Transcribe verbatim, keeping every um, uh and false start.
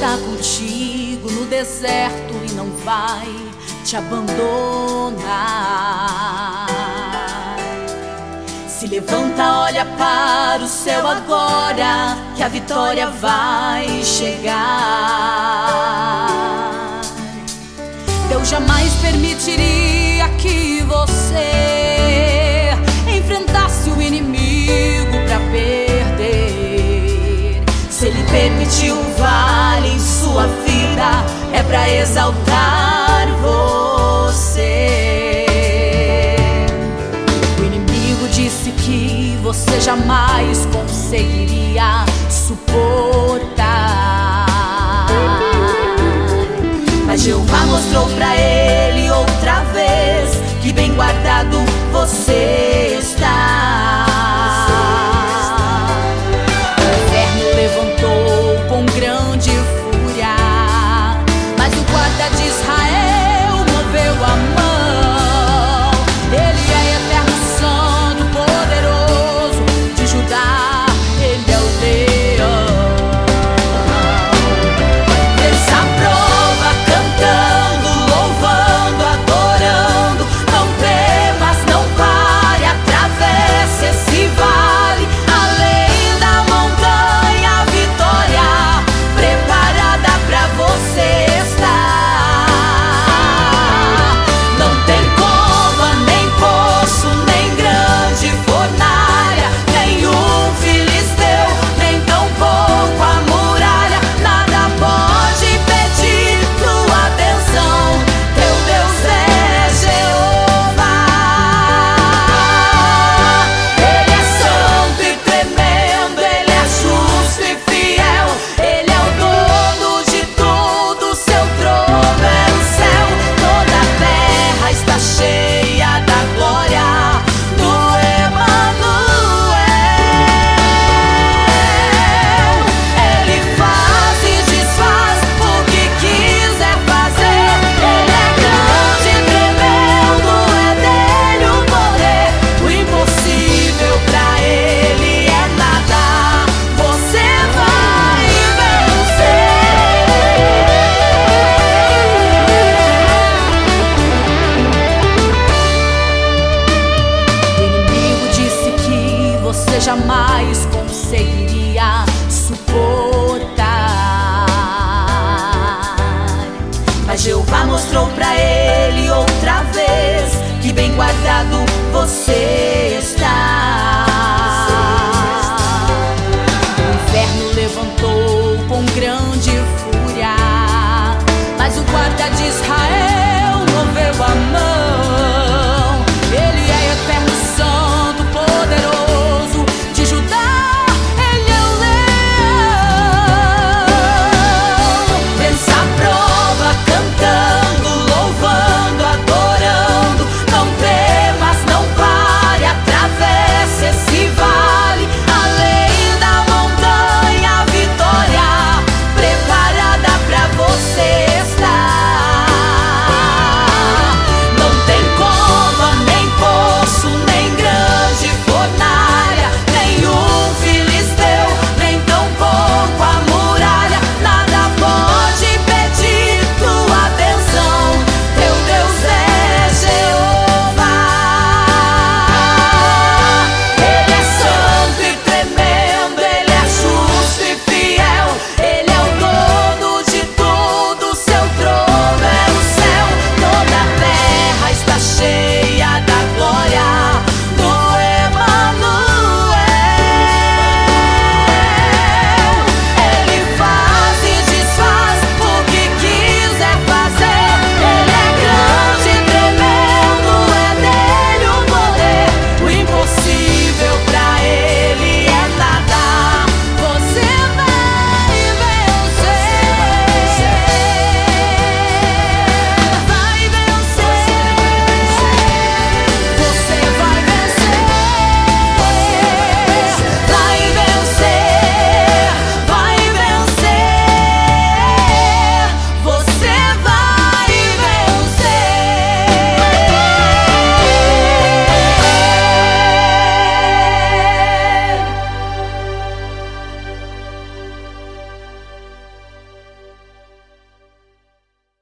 está contigo no deserto e não vai te abandonar. Se levanta, olha para o céu agora, que a vitória vai chegar. Deus jamais permitiria que você enfrentasse o inimigo pra perder. Se Ele permitiu um vale em sua vida, é pra exaltar você. O inimigo disse que você jamais conseguiria suportar, mas Jeová mostrou pra ele outra vez que bem guardado você está. O inferno levantou com grande fúria, mas o guarda de Israel moveu a mão. Ele é eterno, santo, poderoso de Judá, ele é o leão. Desça a prova cantando, louvando, adorando. Não temas, não pare, atravesse esse vale. Além da montanha, a vitória preparada pra você está. Não tem cova, nem poço, nem grande fornalha, nenhum filisteu, nem tampouco a muralha. Nada pode impedir tua bênção. Teu Deus é Jeová. Ele é santo e tremendo, Ele é justo e fiel. Ele é o dono de tudo, seu trono é o céu. Toda a terra está cheia da glória do Emanuel. Ele faz e desfaz o que quiser fazer. Ele é grande e tremendo, é dele o poder. O impossível pra ele é nada. Você vai vencer. O inimigo disse que você jamais conseguiria suportar, mas Jeová mostrou pra ele outra vez que bem guardado você está. O inferno levantou com grande